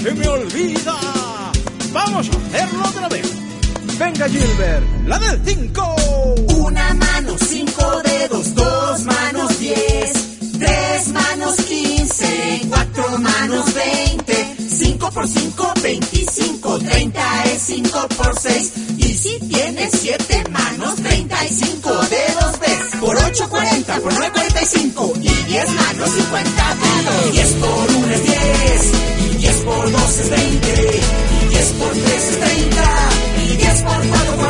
se me olvida. Vamos a hacerlo otra vez. Venga, Gilbert, la del 5. Una mano, 5 dedos, 2 manos, 10, 3 manos, 15, 4 manos, 20, 5 por 5, 25, 30 es 5 por 6. Y si tienes 7 manos, 35 dedos ves. Por 8, 40, por 9, 45. Y 10 manos, 50 dedos. 10 por 1 es 10. Y 10 por 2 es 20. Y 10 por 3 es 30. Y 10 por 4,